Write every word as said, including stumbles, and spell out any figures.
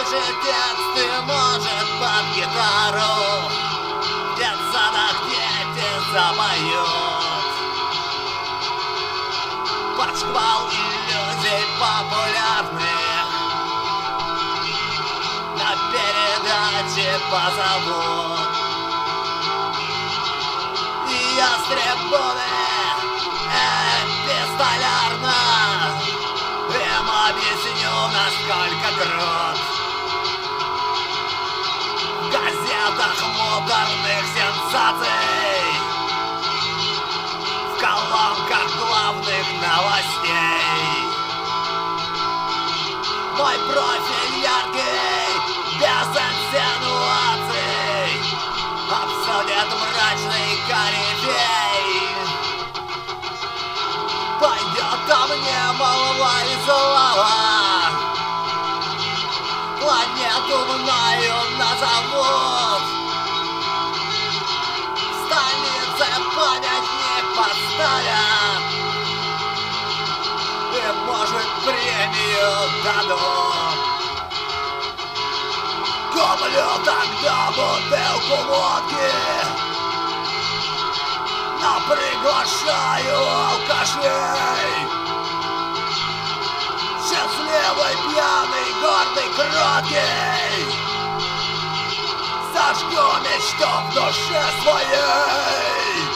напишет тексты, может, под гитару. В детсадах дети запоют под шквал иллюзий популярных. На передаче позовут, и я с трибуны эпистолярно им объясню, насколько крут в газетах муторных сенсаций, в колонках главных новостей. Мой профиль яркий, без инсинуаций, обсудит мрачный корифей. Пойдет о мне молва и слава, планету мною назовут. В столице памятник поставят и, может, премию дадут. Куплю тогда бутылку водки, но приглашаю алкашей. Счастливый, пьяный, гордый, кроткий, зажгу мечту в душе своей.